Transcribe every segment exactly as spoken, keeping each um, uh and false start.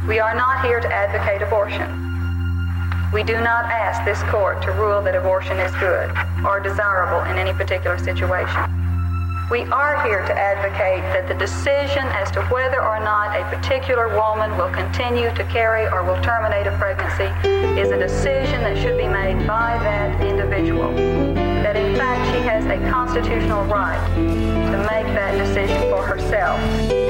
We are not here to advocate abortion. We do not ask this court to rule that abortion is good or desirable in any particular situation. We are here to advocate that the decision as to whether or not a particular woman will continue to carry or will terminate a pregnancy is a decision that should be made by that individual. That in fact she has a constitutional right to make that decision for herself.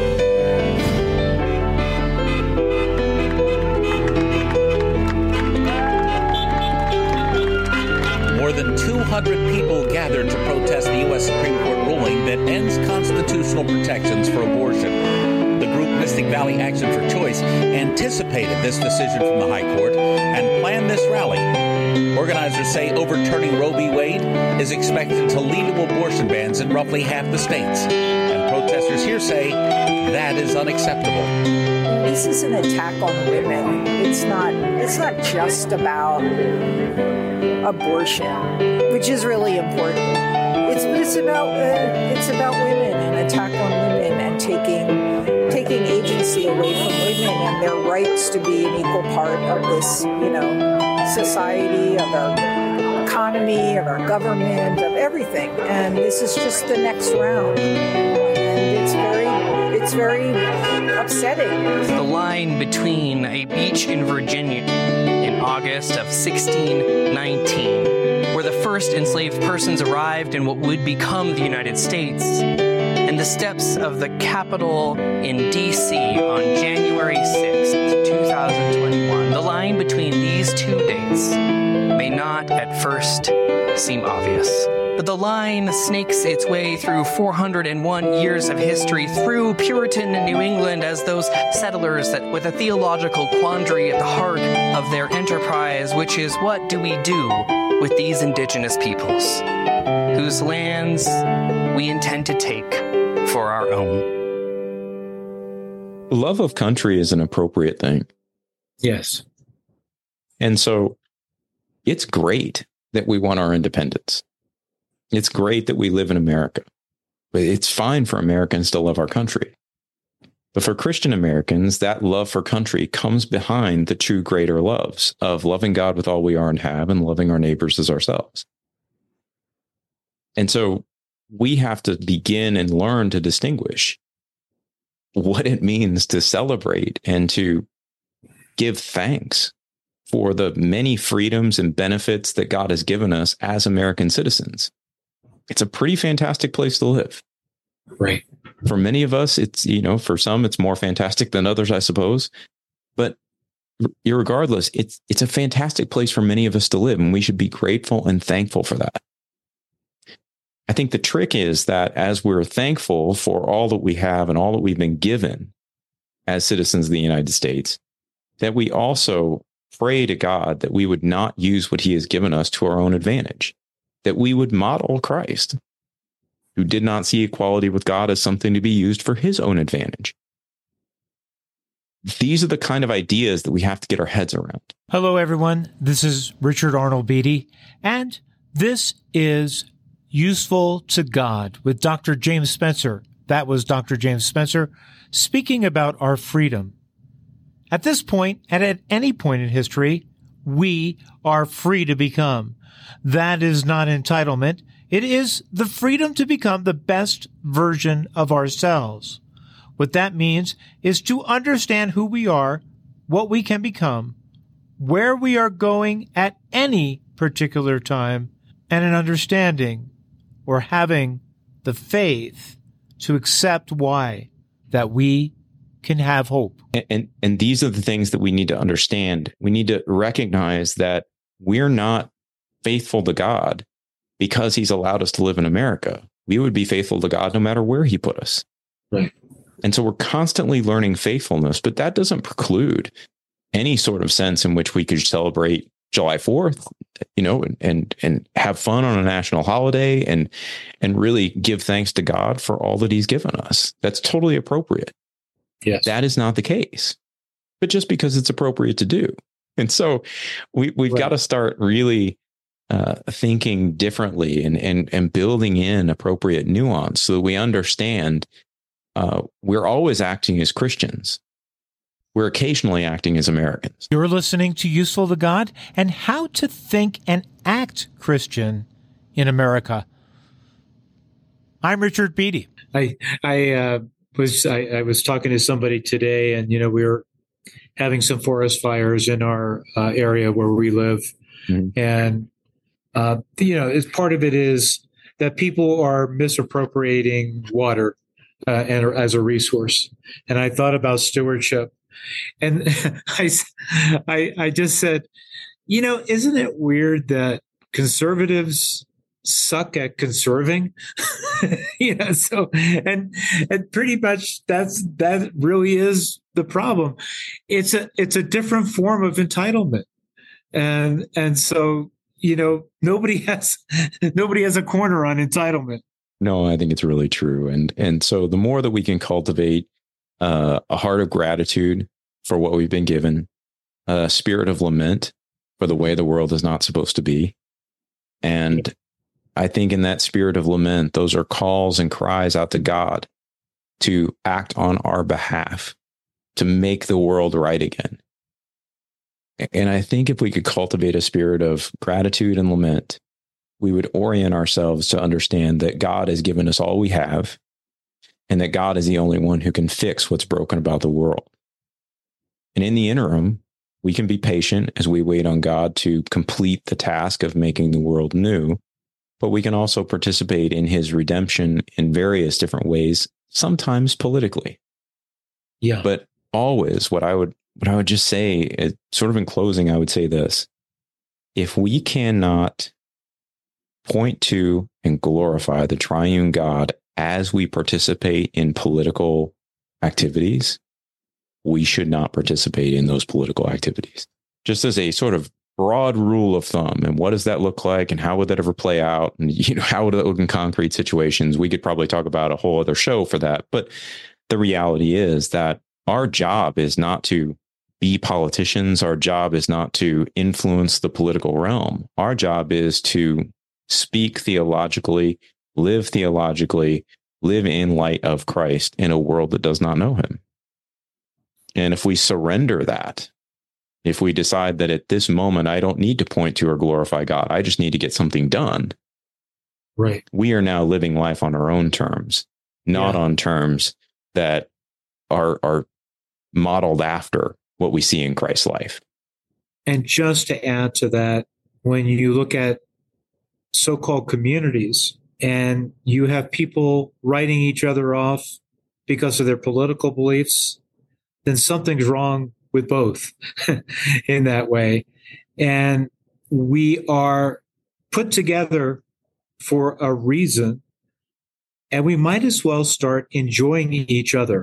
More than two hundred people gathered to protest the U S Supreme Court ruling that ends constitutional protections for abortion. The group Mystic Valley Action for Choice anticipated this decision from the High Court and planned this rally. Organizers say overturning Roe v. Wade is expected to lead to abortion bans in roughly half the states. And protesters here say that is unacceptable. This is an attack on women. It's not, it's not just about abortion, which is really important. It's it's about uh, it's about women, an attack on women, and taking taking agency away from women and their rights to be an equal part of this, you know, society, of our economy, of our government, of everything. And this is just the next round, and it's very it's very upsetting. The line between a beach in Virginia in August of sixteen nineteen, where the first enslaved persons arrived in what would become the United States, and the steps of the Capitol in D C on January sixth, twenty twenty-one. The line between these two dates may not at first seem obvious, but the line snakes its way through four hundred one years of history, through Puritan New England, as those settlers that with a theological quandary at the heart of their enterprise, which is, what do we do with these indigenous peoples whose lands we intend to take for our own? Love of country is an appropriate thing. Yes. And so it's great that we want our independence. It's great that we live in America, but it's fine for Americans to love our country. But for Christian Americans, that love for country comes behind the true greater loves of loving God with all we are and have and loving our neighbors as ourselves. And so we have to begin and learn to distinguish what it means to celebrate and to give thanks for the many freedoms and benefits that God has given us as American citizens. It's a pretty fantastic place to live. Right. For many of us, it's, you know, for some, it's more fantastic than others, I suppose. But irregardless, it's it's a fantastic place for many of us to live, and we should be grateful and thankful for that. I think the trick is that as we're thankful for all that we have and all that we've been given as citizens of the United States, that we also pray to God that we would not use what he has given us to our own advantage, that we would model Christ, who did not see equality with God as something to be used for his own advantage. These are the kind of ideas that we have to get our heads around. Hello, everyone. This is Richard Arnold Beatty, and this is Useful to God with Doctor James Spencer. That was Doctor James Spencer speaking about our freedom. At this point, and at any point in history, we are free to become. That is not entitlement. It is the freedom to become the best version of ourselves. What that means is to understand who we are, what we can become, where we are going at any particular time, and an understanding or having the faith to accept why, that we can have hope. And, and and these are the things that we need to understand. We need to recognize that we're not faithful to God because he's allowed us to live in America. We would be faithful to God no matter where he put us. Right. And so we're constantly learning faithfulness, but that doesn't preclude any sort of sense in which we could celebrate July fourth, you know, and, and, and have fun on a national holiday and, and really give thanks to God for all that he's given us. That's totally appropriate. Yes. That is not the case, but just because it's appropriate to do. And so we, we've Right. got to start really uh, thinking differently and, and, and building in appropriate nuance so that we understand uh, we're always acting as Christians. we're occasionally acting as Americans. You're listening to Useful to God and How to Think and Act Christian in America. I'm Richard Beattie. I I uh, was I, I was talking to somebody today, and you know we were having some forest fires in our uh, area where we live, mm-hmm. and uh, you know, it's, part of it is that people are misappropriating water uh, and as a resource. And I thought about stewardship, and I, I I just said, you know, isn't it weird that conservatives suck at conserving? You know, so and and pretty much that's that really is the problem. It's a it's a different form of entitlement, and and so you know nobody has nobody has a corner on entitlement. No, I think it's really true, and and so the more that we can cultivate uh, a heart of gratitude for what we've been given, a spirit of lament for the way the world is not supposed to be, and I think in that spirit of lament, those are calls and cries out to God to act on our behalf, to make the world right again. And I think if we could cultivate a spirit of gratitude and lament, we would orient ourselves to understand that God has given us all we have, and that God is the only one who can fix what's broken about the world. And in the interim, we can be patient as we wait on God to complete the task of making the world new. But we can also participate in his redemption in various different ways, sometimes politically. Yeah. But always what I would what I would just say, is, sort of in closing, I would say this. If we cannot point to and glorify the triune God as we participate in political activities, we should not participate in those political activities. Just as a sort of broad rule of thumb. And what does that look like? And how would that ever play out? And, you know, how would that look in concrete situations? We could probably talk about a whole other show for that. But the reality is that our job is not to be politicians. Our job is not to influence the political realm. Our job is to speak theologically, live theologically, live in light of Christ in a world that does not know him. And if we surrender that, if we decide that at this moment, I don't need to point to or glorify God, I just need to get something done. Right. We are now living life on our own terms, not yeah. on terms that are, are modeled after what we see in Christ's life. And just to add to that, when you look at so-called communities and you have people writing each other off because of their political beliefs, then something's wrong with both in that way. And we are put together for a reason, and we might as well start enjoying each other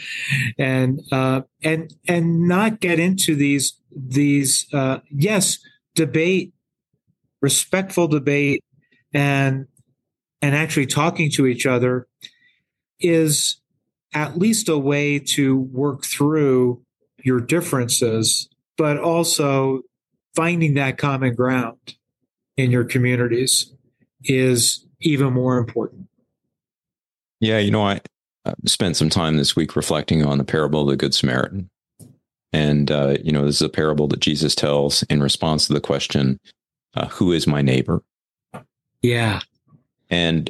and uh, and and not get into these these uh, yes, debate, respectful debate, and and actually talking to each other is at least a way to work through your differences, but also finding that common ground in your communities is even more important. Yeah, you know, I spent some time this week reflecting on the parable of the Good Samaritan. And, uh, you know, this is a parable that Jesus tells in response to the question, uh, who is my neighbor? Yeah. And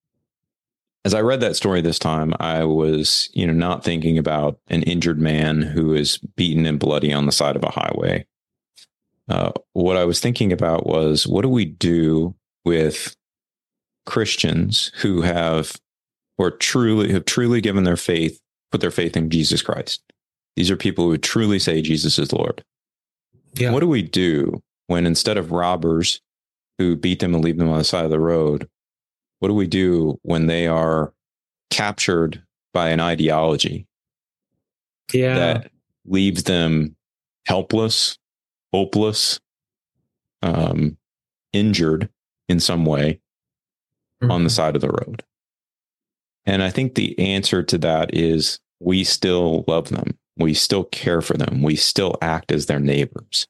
as I read that story this time, I was, you know, not thinking about an injured man who is beaten and bloody on the side of a highway. Uh, what I was thinking about was, what do we do with Christians who have, or truly have truly given their faith, put their faith in Jesus Christ? These are people who truly say Jesus is Lord. Yeah. What do we do when instead of robbers who beat them and leave them on the side of the road, what do we do when they are captured by an ideology yeah. that leaves them helpless, hopeless, um, injured in some way mm-hmm. on the side of the road? And I think the answer to that is we still love them. We still care for them. We still act as their neighbors.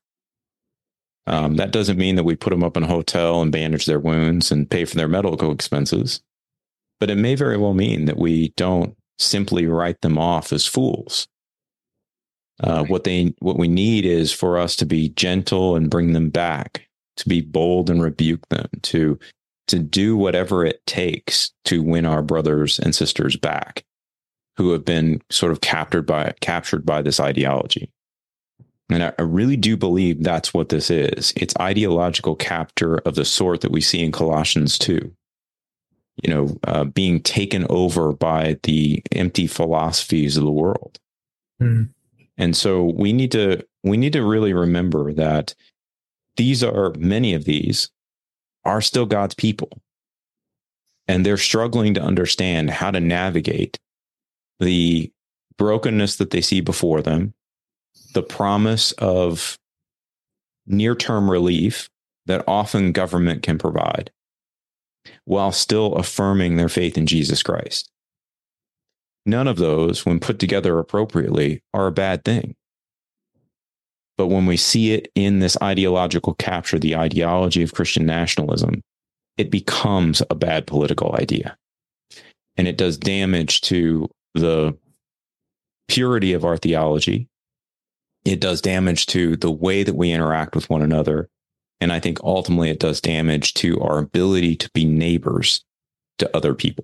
Um, that doesn't mean that we put them up in a hotel and bandage their wounds and pay for their medical expenses. But it may very well mean that we don't simply write them off as fools. Uh, what they what we need is for us to be gentle and bring them back, to be bold and rebuke them, to to do whatever it takes to win our brothers and sisters back who have been sort of captured by captured by this ideology. And I, I really do believe that's what this is. It's ideological capture of the sort that we see in Colossians two. You know, uh, being taken over by the empty philosophies of the world. Mm. And so we need to we need to really remember that these are many of these are still God's people. And they're struggling to understand how to navigate the brokenness that they see before them, the promise of near-term relief that often government can provide, while still affirming their faith in Jesus Christ. None of those, when put together appropriately, are a bad thing. But when we see it in this ideological capture, the ideology of Christian nationalism, it becomes a bad political idea. And it does damage to the purity of our theology. It does damage to the way that we interact with one another. And I think ultimately it does damage to our ability to be neighbors to other people.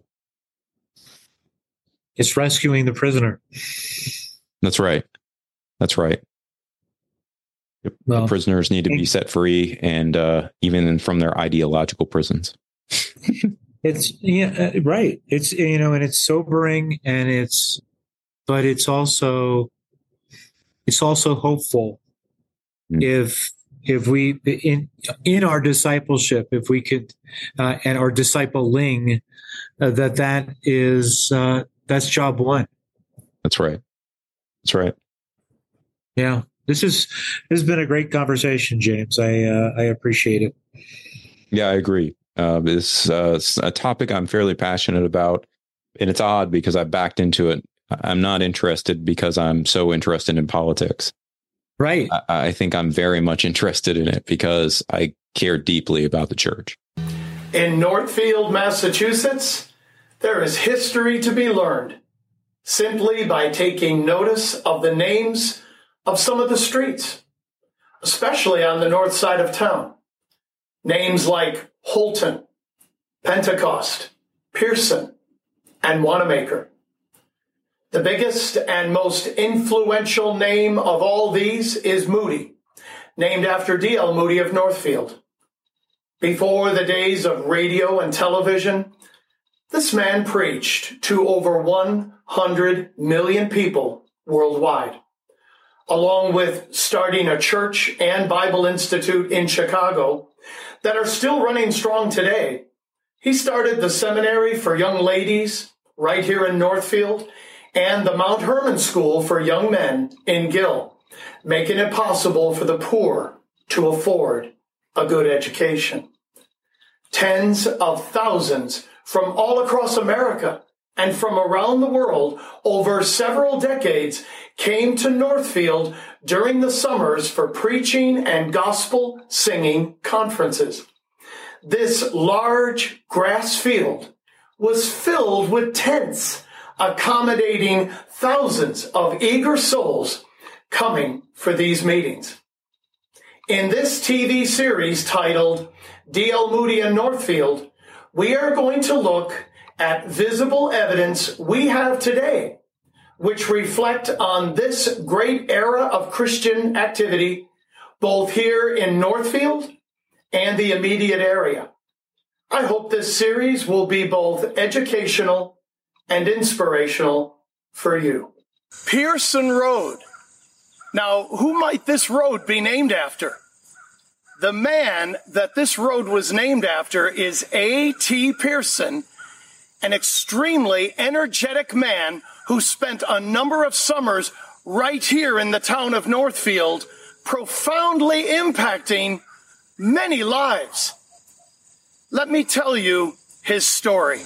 It's rescuing the prisoner. That's right. That's right. Well, the prisoners need to be set free, and uh, even from their ideological prisons. It's yeah, uh, right. It's, you know, and it's sobering, and it's, but it's also, it's also hopeful. Mm. If if we in in our discipleship, if we could, uh, and our discipling, uh, that that is uh, that's job one. That's right. That's right. Yeah. This is this has been a great conversation, James. I uh, I appreciate it. Yeah, I agree. Uh, it's, uh, it's a topic I'm fairly passionate about, and it's odd because I backed into it. I'm not interested because I'm so interested in politics. Right. I, I think I'm very much interested in it because I care deeply about the church. In Northfield, Massachusetts, there is history to be learned simply by taking notice of the names of some of the streets, especially on the north side of town. Names like Holton, Pentecost, Pearson, and Wanamaker. The biggest and most influential name of all these is Moody, named after D L Moody of Northfield. Before the days of radio and television, this man preached to over one hundred million people worldwide, along with starting a church and Bible Institute in Chicago that are still running strong today. He started the seminary for young ladies right here in Northfield and the Mount Hermon School for young men in Gill, making it possible for the poor to afford a good education. Tens of thousands from all across America and from around the world over several decades came to Northfield during the summers for preaching and gospel singing conferences. This large grass field was filled with tents, accommodating thousands of eager souls coming for these meetings. In this T V series titled D L Moody and Northfield, we are going to look at visible evidence we have today, which reflect on this great era of Christian activity, both here in Northfield and the immediate area. I hope this series will be both educational and inspirational for you. Pearson Road. Now, who might this road be named after? The man that this road was named after is A T Pearson, an extremely energetic man who spent a number of summers right here in the town of Northfield, profoundly impacting many lives. Let me tell you his story.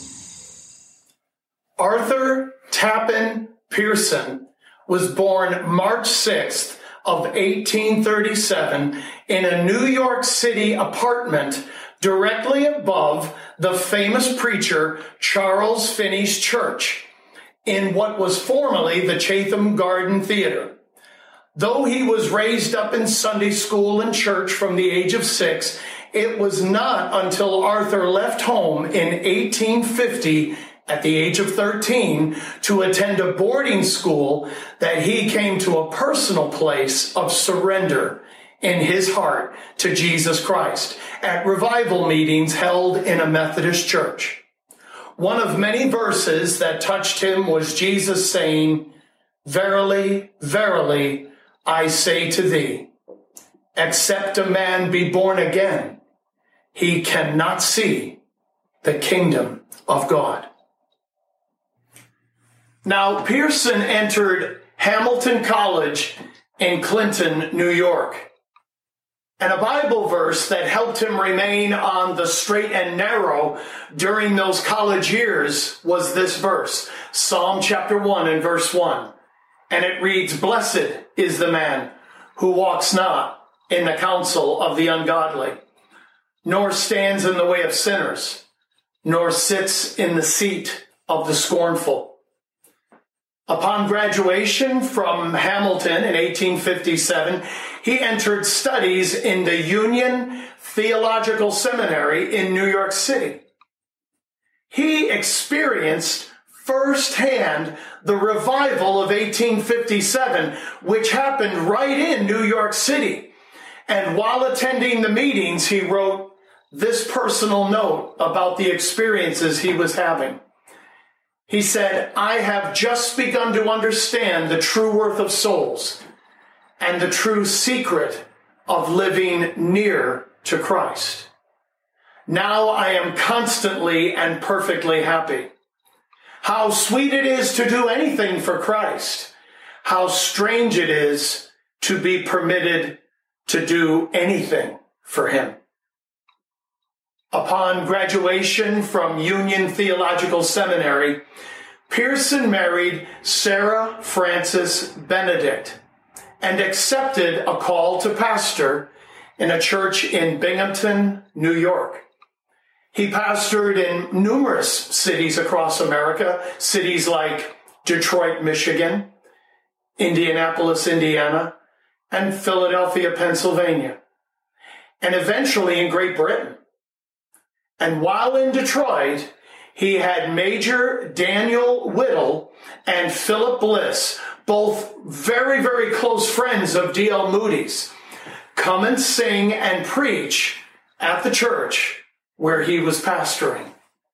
Arthur Tappan Pearson was born March sixth of eighteen thirty-seven in a New York City apartment directly above the famous preacher Charles Finney's church in what was formerly the Chatham Garden Theater. Though he was raised up in Sunday school and church from the age of six, it was not until Arthur left home in eighteen fifty at the age of thirteen to attend a boarding school that he came to a personal place of surrender in his heart to Jesus Christ at revival meetings held in a Methodist church. One of many verses that touched him was Jesus saying, "Verily, verily, I say to thee, except a man be born again, he cannot see the kingdom of God." Now, Pearson entered Hamilton College in Clinton, New York. And a Bible verse that helped him remain on the straight and narrow during those college years was this verse, Psalm chapter one and verse one. And it reads, "Blessed is the man who walks not in the counsel of the ungodly, nor stands in the way of sinners, nor sits in the seat of the scornful." Upon graduation from Hamilton in eighteen fifty-seven, he entered studies in the Union Theological Seminary in New York City. He experienced firsthand the revival of eighteen fifty-seven, which happened right in New York City. And while attending the meetings, he wrote this personal note about the experiences he was having. He said, "I have just begun to understand the true worth of souls and the true secret of living near to Christ. Now I am constantly and perfectly happy. How sweet it is to do anything for Christ. How strange it is to be permitted to do anything for him." Upon graduation from Union Theological Seminary, Pearson married Sarah Frances Benedict and accepted a call to pastor in a church in Binghamton, New York. He pastored in numerous cities across America, cities like Detroit, Michigan, Indianapolis, Indiana, and Philadelphia, Pennsylvania, and eventually in Great Britain. And while in Detroit, he had Major Daniel Whittle and Philip Bliss, both very, very close friends of D L Moody's, come and sing and preach at the church where he was pastoring.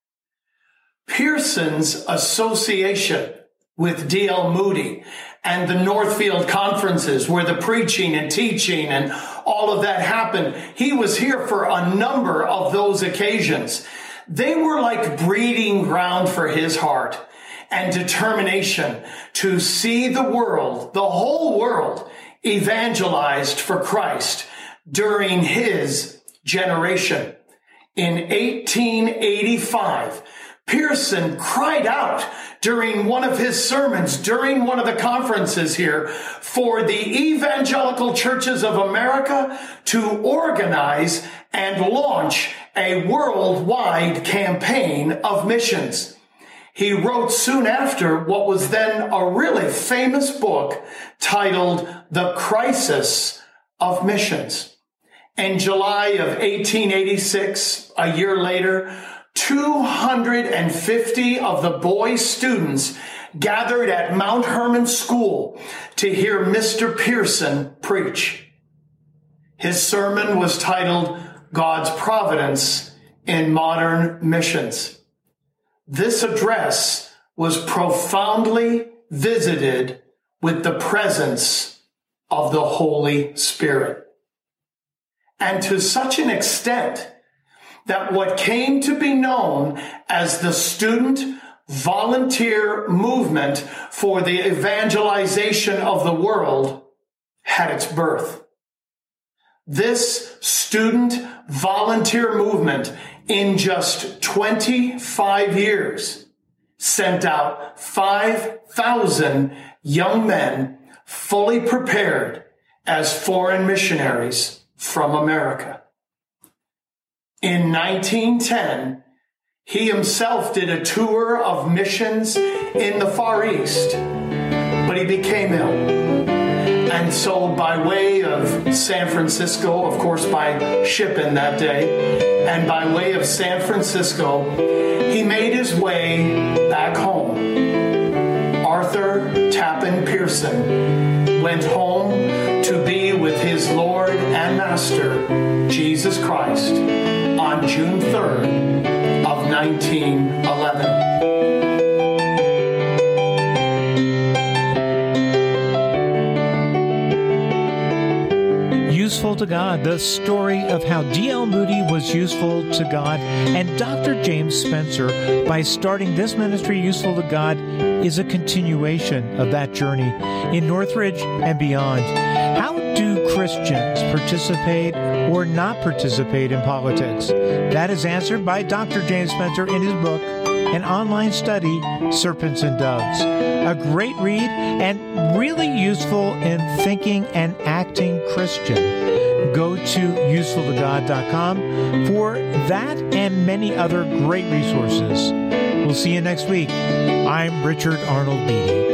Pearson's association with D L Moody and the Northfield conferences where the preaching and teaching and all of that happened, he was here for a number of those occasions. They were like breeding ground for his heart and determination to see the world, the whole world, evangelized for Christ during his generation. In eighteen eighty-five, Pearson cried out during one of his sermons, during one of the conferences here, for the evangelical churches of America to organize and launch a worldwide campaign of missions. He wrote soon after what was then a really famous book titled The Crisis of Missions. In July of eighteen eighty-six, a year later, two hundred fifty of the boy students gathered at Mount Hermon School to hear Mister Pearson preach. His sermon was titled God's Providence in Modern Missions. This address was profoundly visited with the presence of the Holy Spirit. And to such an extent that what came to be known as the Student Volunteer Movement for the Evangelization of the World had its birth. This student volunteer movement in just twenty-five years sent out five thousand young men fully prepared as foreign missionaries from America. In nineteen ten, he himself did a tour of missions in the Far East, but he became ill. and so by way of San Francisco, of course by ship in that day, and by way of San Francisco, he made his way back home. Arthur Tappan Pearson went home to be with his Lord and Master, Jesus Christ, on June third of nineteen eleven. Useful to God, the story of how D L Moody was useful to God, and Doctor James Spencer, by starting this ministry, Useful to God, is a continuation of that journey in Northridge and beyond. How do Christians participate or not participate in politics? That is answered by Doctor James Spencer in his book, an online study, Serpents and Doves. A great read and really useful in thinking and acting Christian. Go to useful to god dot com for that and many other great resources. We'll see you next week. I'm Richard Arnold Beatty.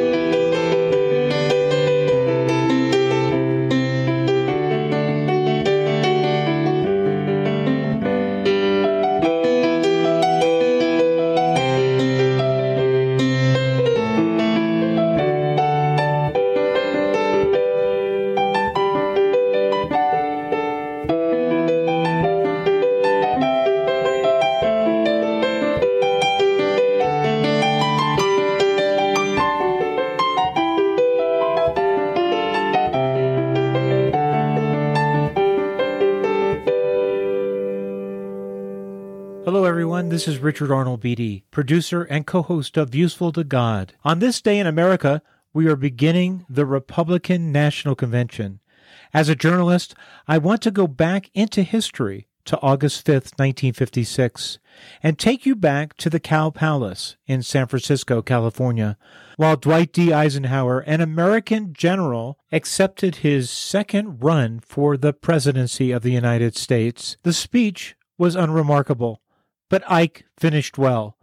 This is Richard Arnold Beatty, producer and co-host of Useful to God. On this day in America, we are beginning the Republican National Convention. As a journalist, I want to go back into history to August fifth, nineteen fifty-six, and take you back to the Cow Palace in San Francisco, California, while Dwight D. Eisenhower, an American general, accepted his second run for the presidency of the United States. The speech was unremarkable, but Ike finished well.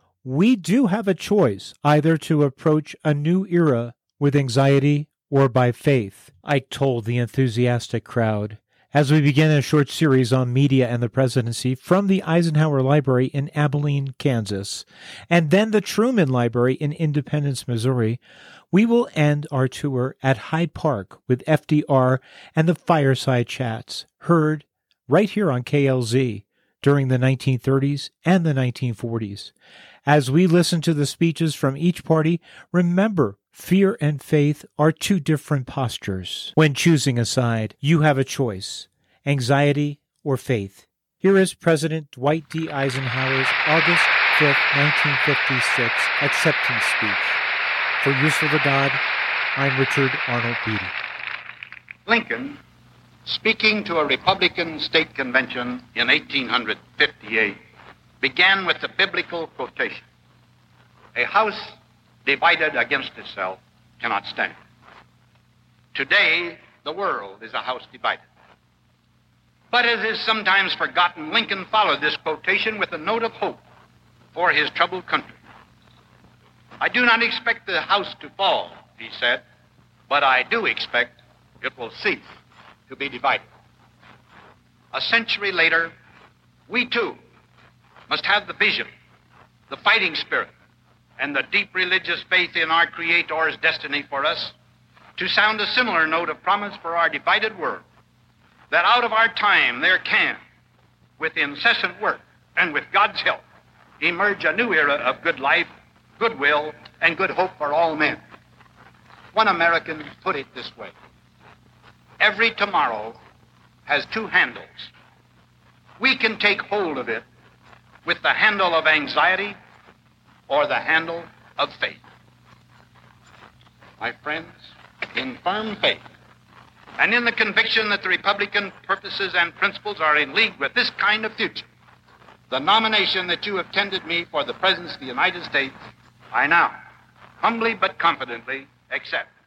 We do have a choice, either to approach a new era with anxiety or by faith, Ike told the enthusiastic crowd, as we begin a short series on media and the presidency from the Eisenhower Library in Abilene, Kansas, and then the Truman Library in Independence, Missouri. We will end our tour at Hyde Park with F D R and the Fireside Chats, heard right here on K L Z. During the nineteen thirties and the nineteen forties. As we listen to the speeches from each party, remember, fear and faith are two different postures. When choosing a side, you have a choice, anxiety or faith. Here is President Dwight D. Eisenhower's August fifth, nineteen fifty-six acceptance speech. For Useful to God, I'm Richard Arnold Beatty. Lincoln, speaking to a Republican state convention in eighteen fifty-eight, began with the biblical quotation, "A house divided against itself cannot stand." Today, the world is a house divided. But as is sometimes forgotten, Lincoln followed this quotation with a note of hope for his troubled country. "I do not expect the house to fall," he said, "but I do expect it will cease to be divided." A century later, we too must have the vision, the fighting spirit, and the deep religious faith in our Creator's destiny for us to sound a similar note of promise for our divided world, that out of our time there can, with incessant work and with God's help, emerge a new era of good life, goodwill, and good hope for all men. One American put it this way: every tomorrow has two handles. We can take hold of it with the handle of anxiety or the handle of faith. My friends, in firm faith and in the conviction that the Republican purposes and principles are in league with this kind of future, the nomination that you have tendered me for the presidency of the United States, I now, humbly but confidently, accept.